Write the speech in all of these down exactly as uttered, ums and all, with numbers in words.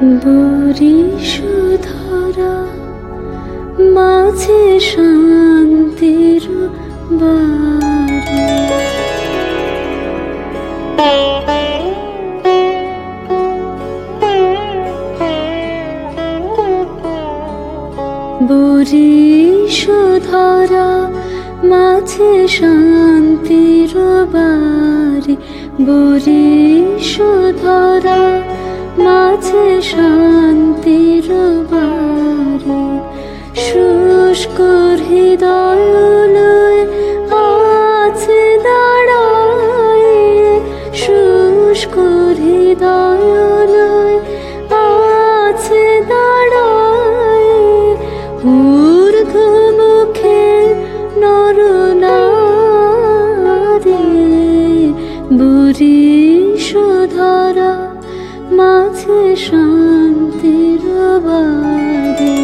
বরিশধরা মাঝে শান্তির বাড়ি। বরিশধরা মাঝে শান্তির বাড়ি, বরিশধরা মাঝে শান্তির বাড়ি। শুষ্ক হৃদয় লয়ে আছে দাঁড়ায়, শুষ্ক হৃদয় লয়ে আছে দাঁড়ায়। ঊর্ধ্বমুখে নরনারী, বরিশধরা মাঝে শান্তির বাড়ি।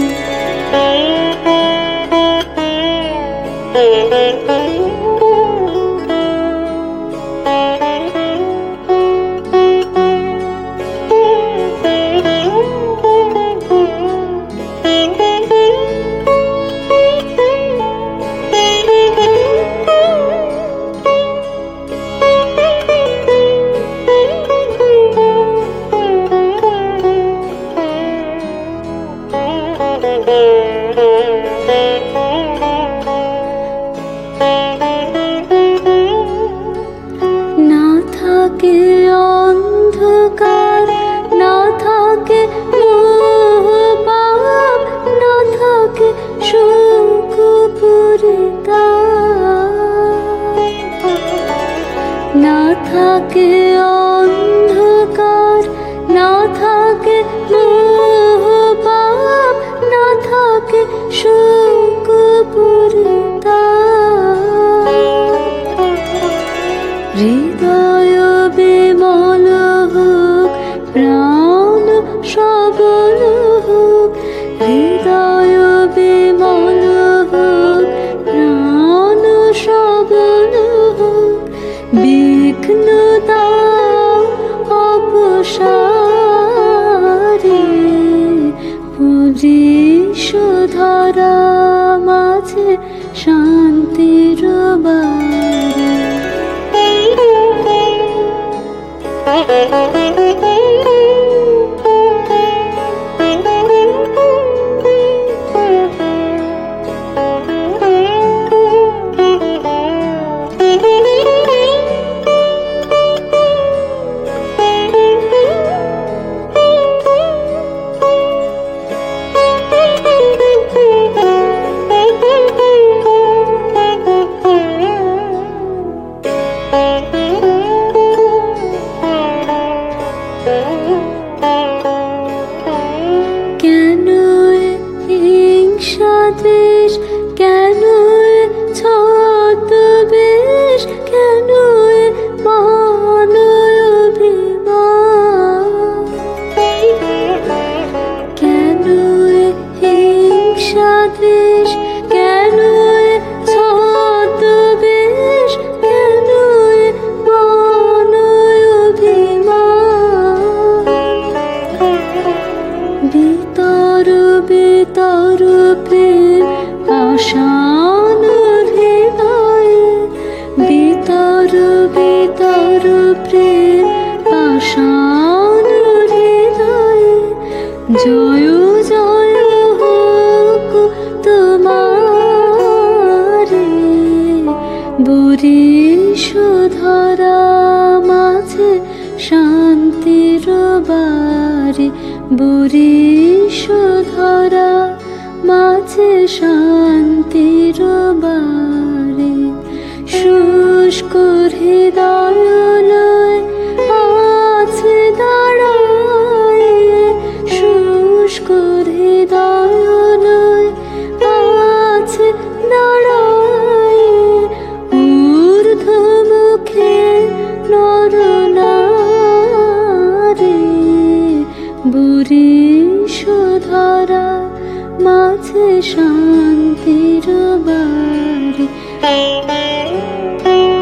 না থাকে অন্ধকার, না থাকে মোহপাপ, না থাকে শোক পরিতাপ। না থাকে অন্ধকার, না থাকে মোহপাপ, না থাকে শোক পরিতাপ। হৃদয় বিমল হোক, প্রাণ সবল হোক, হৃদয় বিমল হোক, প্রাণ সবল হোক। বিঘ্নতা অপসারে, বরিশধরা মাঝে শান্তির বাড়ি। কেন হিংসা দ্বেষ, কেন ছদ্মবেশ, কেন মানয় অভিমান। কেন হিংসা দ্বেষ, কেন ছদ্মবেশ, কেন মানয় অভিমান। ভিতর ভিতর প্রেম পাষাণ হৃদয়ে, ভিতর ভিতর প্রেম পাষাণ হৃদয়ে। জয় জয় হোক তোমারে, বরিশধরা মাঝে শান্তির বাড়ি, বরিশধরা মাঝে শান্তির বাড়ি। শুষ্ক হৃদয় লয়ে আছে দাঁড়ায়, শুষ্ক হৃদয় লয়ে আছে দাঁড়ায়। ঊর্ধ্বমুখে নরনারী, বরিশধরা মাঝে শান্তির বাড়ি।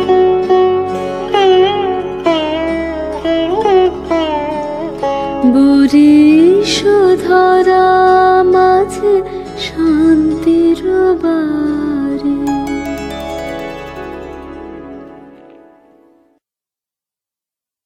বরিশধরা বরিশ ধরা মাঝে শান্তি